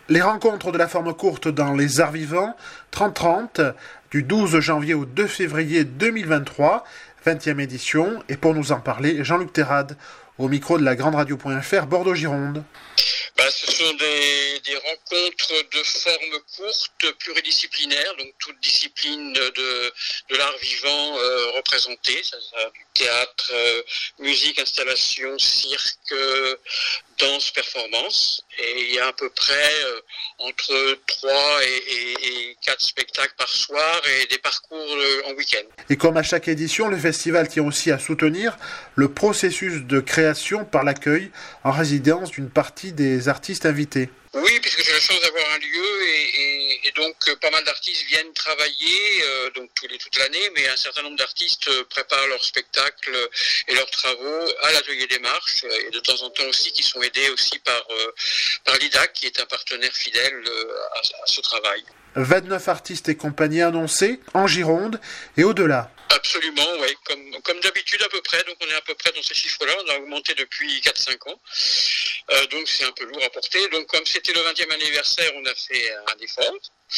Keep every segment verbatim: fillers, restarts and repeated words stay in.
Les rencontres de la forme courte dans les arts vivants, trente trente, du douze janvier au deux février deux mille vingt-trois, vingtième édition. Et pour nous en parler, Jean-Luc Terrade, au micro de la grande radio.fr Bordeaux-Gironde. Ben, ce sont des, des rencontres de forme courte, pluridisciplinaires, donc toutes disciplines de, de l'art vivant euh, représentées, ça, ça, du théâtre, euh, musique, installation, cirque, euh, danse, performance. Et il y a à peu près euh, entre trois et, et, et quatre spectacles par soir et des parcours euh, en week-end. Et comme à chaque édition, le festival tient aussi à soutenir le processus de création par l'accueil en résidence d'une partie des artistes invités. Oui, puisque j'ai la chance d'avoir un lieu et, et, et donc euh, pas mal d'artistes viennent travailler euh, donc tous les, toute l'année, mais un certain nombre d'artistes euh, préparent leurs spectacles et leurs travaux à l'atelier des marches et de temps en temps aussi qui sont aidés aussi par, euh, par l'I D A C qui est un partenaire fidèle euh, à, à ce travail. vingt-neuf artistes et compagnies annoncés en Gironde et au-delà. Absolument, oui, comme, comme d'habitude à peu près, donc on est à peu près dans ces chiffres-là, on a augmenté depuis quatre cinq ans, euh, donc c'est un peu lourd à porter, donc comme c'était le vingtième anniversaire, on a fait un effort,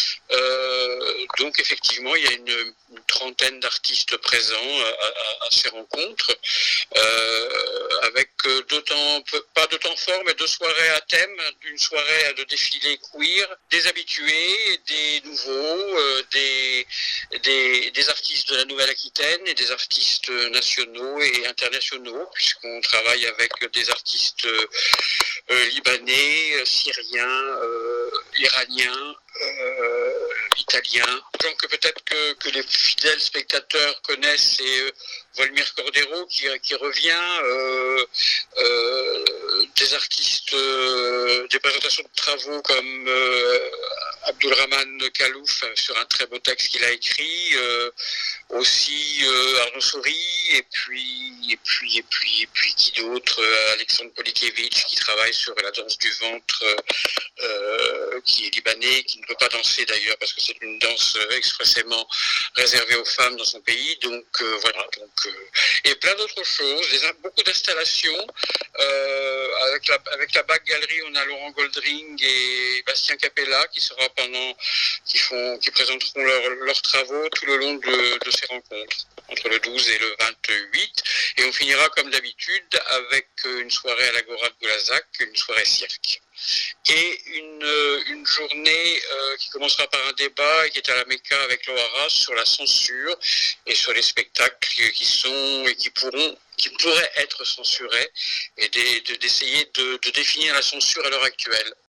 euh, donc effectivement il y a une, une trentaine d'artistes présents à, à, à ces rencontres, euh, avec deux temps, pas de temps fort, mais deux soirées à thème, une soirée de défilé queer, des habitués, des nouveaux, euh, des, des, des artistes de la Nouvelle-Aquitaine et des artistes nationaux et internationaux, puisqu'on travaille avec des artistes euh, libanais, syriens, euh, iraniens, euh, italiens. Donc peut-être que, que les fidèles spectateurs connaissent, c'est euh, Volmir Cordero qui, qui revient, euh, euh, des artistes, euh, des présentations de travaux comme euh, Abdulrahman Khalouf sur un très beau texte qu'il a écrit, euh, aussi euh, Arnaud Sori, et puis et puis et puis et puis qui d'autre, euh, Alexandre Polikevitch qui travaille sur la danse du ventre, euh, qui est libanais, qui ne peut pas danser d'ailleurs parce que c'est une danse expressément réservée aux femmes dans son pays. Donc euh, voilà, donc euh, et plein d'autres choses, des, beaucoup d'installations euh, avec la avec la Bac Galerie. On a Laurent Goldring et Bastien Capella qui sera pendant qui font qui présenteront leurs leurs travaux tout le long de, de ces rencontres entre le douze et le vingt-huit, et on finira comme d'habitude avec une soirée à l'Agora de Boulazac, une soirée cirque. Et une, une journée euh, qui commencera par un débat qui est à la Mecca avec l'Ohara sur la censure et sur les spectacles qui sont et qui pourront qui pourraient être censurés, et de, de, d'essayer de, de définir la censure à l'heure actuelle.